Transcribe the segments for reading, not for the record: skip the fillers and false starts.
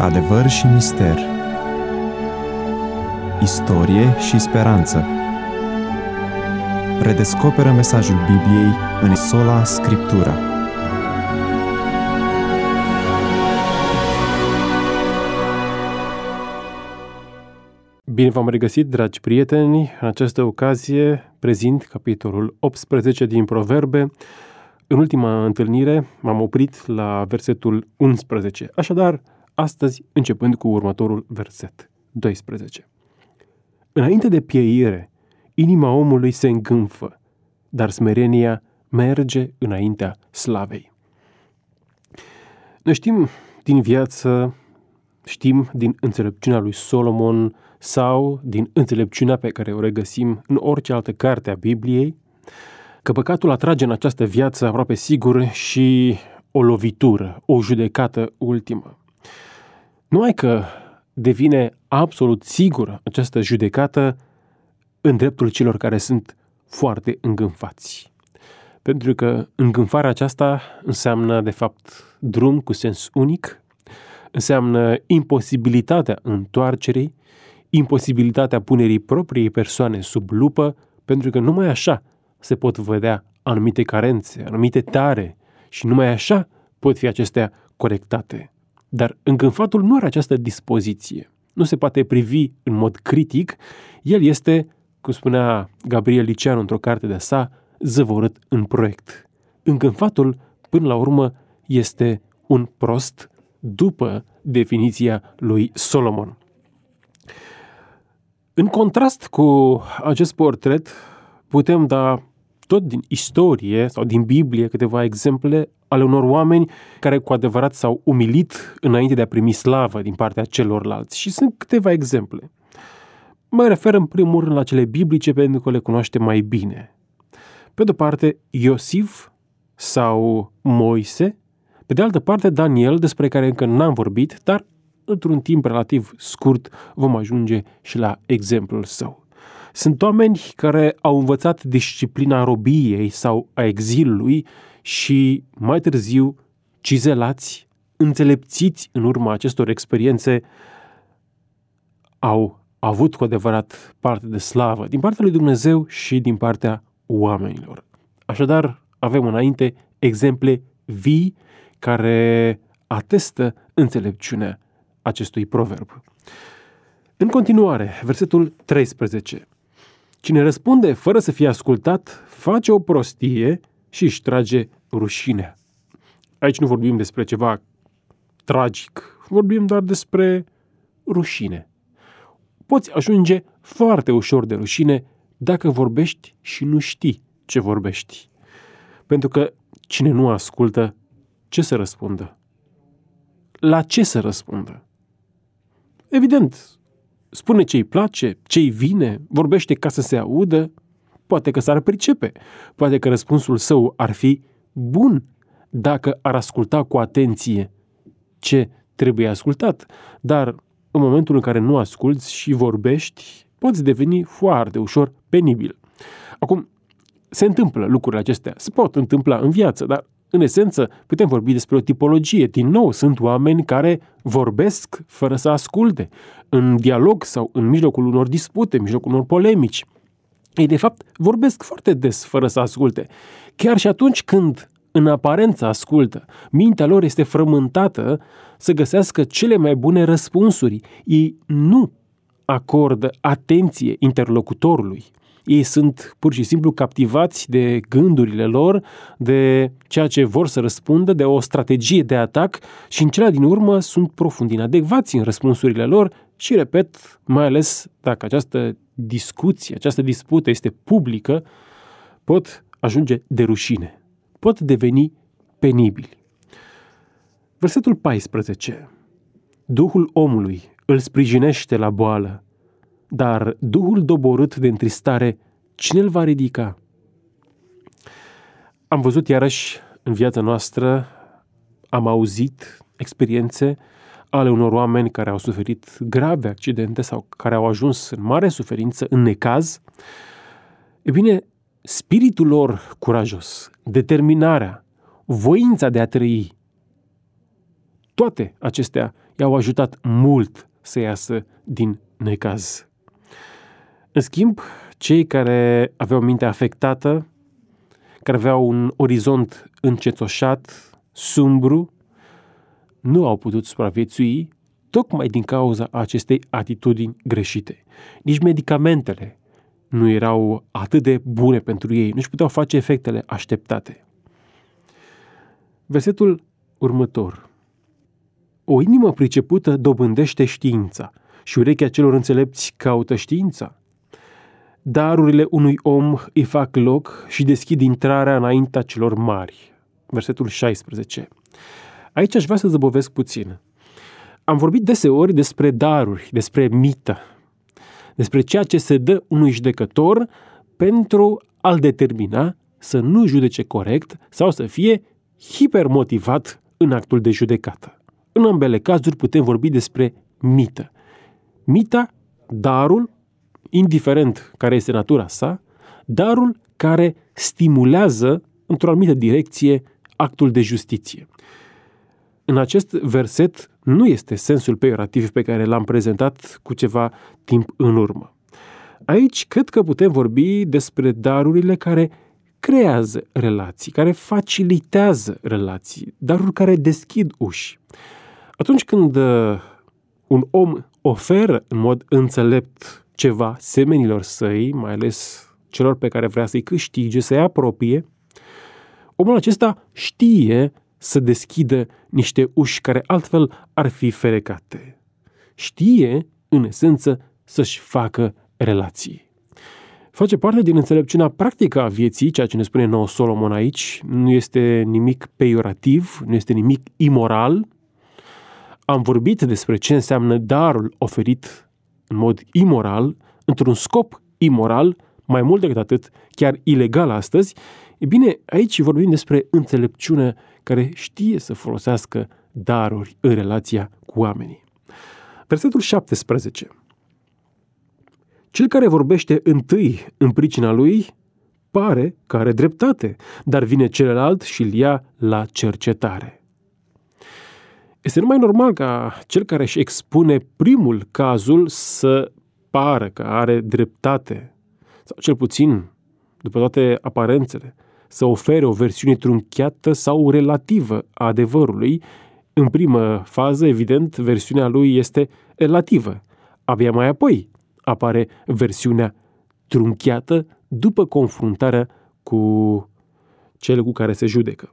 Adevăr și mister, istorie și speranță. Redescoperă mesajul Bibliei în sola Scriptura. Bine v-am regăsit, dragi prieteni! În această ocazie prezint capitolul 18 din Proverbe. În ultima întâlnire m-am oprit la versetul 11, așadar, astăzi începând cu următorul verset, 12. Înainte de pieire, inima omului se îngânfă, dar smerenia merge înaintea slavei. Noi știm din viață, știm din înțelepciunea lui Solomon sau din înțelepciunea pe care o regăsim în orice altă carte a Bibliei, că păcatul atrage în această viață aproape sigur și o lovitură, o judecată ultimă. Numai că devine absolut sigură această judecată în dreptul celor care sunt foarte îngânfați. Pentru că îngânfarea aceasta înseamnă, de fapt, drum cu sens unic, înseamnă imposibilitatea întoarcerii, imposibilitatea punerii propriei persoane sub lupă, pentru că numai așa se pot vedea anumite carențe, anumite tare și numai așa pot fi acestea corectate. Dar îngânfatul nu are această dispoziție. Nu se poate privi în mod critic. El este, cum spunea Gabriel Liceanu într-o carte de-a sa, zăvorât în proiect. Îngânfatul, până la urmă, este un prost după definiția lui Solomon. În contrast cu acest portret, putem da tot din istorie sau din Biblie câteva exemple ale unor oameni care cu adevărat s-au umilit înainte de a primi slavă din partea celorlalți. Și sunt câteva exemple. Mă refer în primul rând la cele biblice pentru că le cunoaștem mai bine. Pe de-o parte, Iosif sau Moise, pe de altă parte Daniel, despre care încă n-am vorbit, dar într-un timp relativ scurt vom ajunge și la exemplul său. Sunt oameni care au învățat disciplina robiei sau a exilului și mai târziu, cizelați, înțelepțiți în urma acestor experiențe, au avut cu adevărat parte de slavă din partea lui Dumnezeu și din partea oamenilor. Așadar, avem înainte exemple vii care atestă înțelepciunea acestui proverb. În continuare, versetul 13. Cine răspunde fără să fie ascultat, face o prostie și își trage rușinea. Aici nu vorbim despre ceva tragic, vorbim doar despre rușine. Poți ajunge foarte ușor de rușine dacă vorbești și nu știi ce vorbești. Pentru că cine nu ascultă, ce să răspundă? La ce să răspundă? Evident, spune ce-i place, ce-i vine, vorbește ca să se audă, poate că s-ar pricepe, poate că răspunsul său ar fi bun dacă ar asculta cu atenție ce trebuie ascultat, dar în momentul în care nu asculți și vorbești, poți deveni foarte ușor penibil. Acum, se întâmplă lucrurile acestea, se pot întâmpla în viață, dar în esență putem vorbi despre o tipologie. Din nou, sunt oameni care vorbesc fără să asculte, în dialog sau în mijlocul unor dispute, în mijlocul unor polemici. Ei, de fapt, vorbesc foarte des fără să asculte. Chiar și atunci când în aparență ascultă, mintea lor este frământată să găsească cele mai bune răspunsuri. Ei nu acordă atenție interlocutorului. Ei sunt pur și simplu captivați de gândurile lor, de ceea ce vor să răspundă, de o strategie de atac și în cele din urmă sunt profund inadecvați în răspunsurile lor și, repet, mai ales dacă această discuție, această dispută este publică, pot ajunge de rușine, pot deveni penibili. Versetul 14. Duhul omului îl sprijinește la boală, dar duhul doborât de întristare, cine îl va ridica? Am văzut iarăși în viața noastră, am auzit experiențe ale unor oameni care au suferit grave accidente sau care au ajuns în mare suferință, în necaz. E bine, spiritul lor curajos, determinarea, voința de a trăi, toate acestea i-au ajutat mult să iasă din necaz. În schimb, cei care aveau mintea afectată, care aveau un orizont încetoșat, sumbru, nu au putut supraviețui tocmai din cauza acestei atitudini greșite. Nici medicamentele nu erau atât de bune pentru ei, nu-și puteau face efectele așteptate. Versetul următor. O inimă pricepută dobândește știința și urechea celor înțelepți caută știința. Darurile unui om îi fac loc și deschid intrarea înaintea celor mari. Versetul 16. Aici aș vrea să zăbovesc puțin. Am vorbit deseori despre daruri, despre mită, despre ceea ce se dă unui judecător pentru a-l determina să nu judece corect sau să fie hipermotivat în actul de judecată. În ambele cazuri putem vorbi despre mită. Mita, darul, indiferent care este natura sa, darul care stimulează într-o anumită direcție actul de justiție. În acest verset nu este sensul peiorativ pe care l-am prezentat cu ceva timp în urmă. Aici cred că putem vorbi despre darurile care creează relații, care facilitează relații, daruri care deschid uși. Atunci când un om oferă în mod înțelept ceva semenilor săi, mai ales celor pe care vrea să-i câștige, să-i apropie, omul acesta știe să deschidă niște uși care altfel ar fi ferecate. Știe, în esență, să-și facă relații. Face parte din înțelepciunea practică a vieții, ceea ce ne spune nouă Solomon aici. Nu este nimic peiorativ, nu este nimic imoral. Am vorbit despre ce înseamnă darul oferit în mod imoral, într-un scop imoral, mai mult decât atât, chiar ilegal astăzi. E bine, aici vorbim despre înțelepciune care știe să folosească daruri în relația cu oamenii. Versetul 17. Cel care vorbește întâi în pricina lui pare că are dreptate, dar vine celălalt și îl ia la cercetare. Este numai normal ca cel care își expune primul cazul să pară că are dreptate, sau cel puțin, după toate aparențele, să ofere o versiune trunchiată sau relativă a adevărului. În primă fază, evident, versiunea lui este relativă. Abia mai apoi apare versiunea trunchiată după confruntarea cu cel cu care se judecă.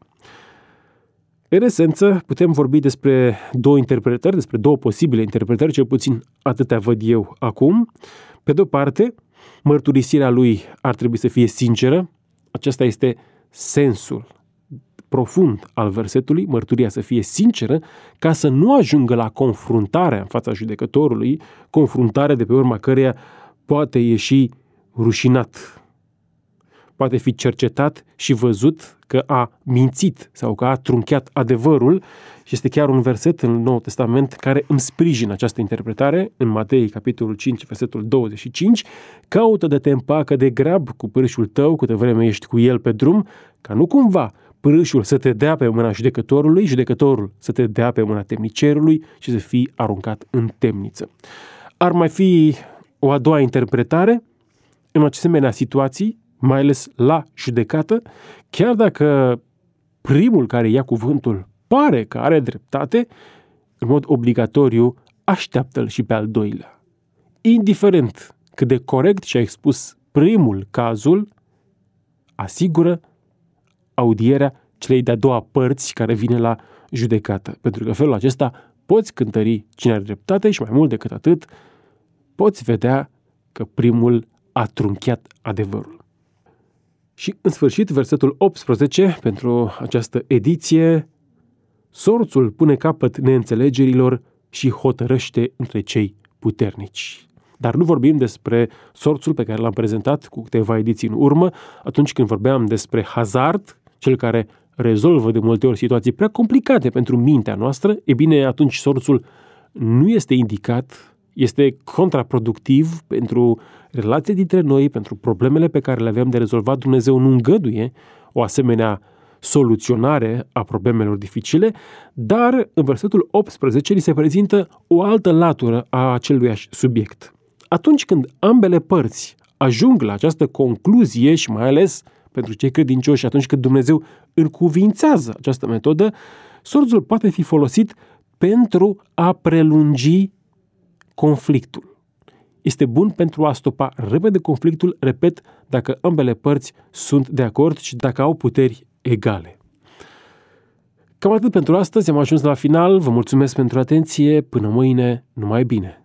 În esență, putem vorbi despre două interpretări, despre două posibile interpretări, cel puțin atâtea văd eu acum. Pe de-o parte, mărturisirea lui ar trebui să fie sinceră. Acesta este sensul profund al versetului, mărturia să fie sinceră, ca să nu ajungă la confruntarea în fața judecătorului, confruntarea de pe urma căreia poate ieși rușinat. Poate fi cercetat și văzut că a mințit sau că a trunchiat adevărul și este chiar un verset în Noul Testament care îmi sprijină această interpretare. În Matei, capitolul 5, versetul 25, caută de te împacă de grab cu pârâșul tău câtă vreme ești cu el pe drum, ca nu cumva pârâșul să te dea pe mâna judecătorului, judecătorul să te dea pe mâna temnicerului și să fii aruncat în temniță. Ar mai fi o a doua interpretare în asemenea situații, mai ales la judecată, chiar dacă primul care ia cuvântul pare că are dreptate, în mod obligatoriu așteaptă-l și pe al doilea. Indiferent cât de corect și-a expus primul cazul, asigură audierea celei de-a doua părți care vine la judecată. Pentru că în felul acesta poți cântări cine are dreptate și mai mult decât atât, poți vedea că primul a trunchiat adevărul. Și în sfârșit, versetul 18, pentru această ediție, sorțul pune capăt neînțelegerilor și hotărăște între cei puternici. Dar nu vorbim despre sorțul pe care l-am prezentat cu câteva ediții în urmă, atunci când vorbeam despre hazard, cel care rezolvă de multe ori situații prea complicate pentru mintea noastră. E bine, atunci sorțul nu este indicat, este contraproductiv pentru relația dintre noi, pentru problemele pe care le avem de rezolvat. Dumnezeu nu îngăduie o asemenea soluționare a problemelor dificile, dar în versetul 18 li se prezintă o altă latură a aceluiași subiect. Atunci când ambele părți ajung la această concluzie și mai ales pentru cei credincioși, atunci când Dumnezeu încuvințează această metodă, sorzul poate fi folosit pentru a prelungi conflictul. Este bun pentru a stopa repede conflictul, repet, dacă ambele părți sunt de acord și dacă au puteri egale. Cam atât pentru astăzi, am ajuns la final, vă mulțumesc pentru atenție, până mâine, numai bine!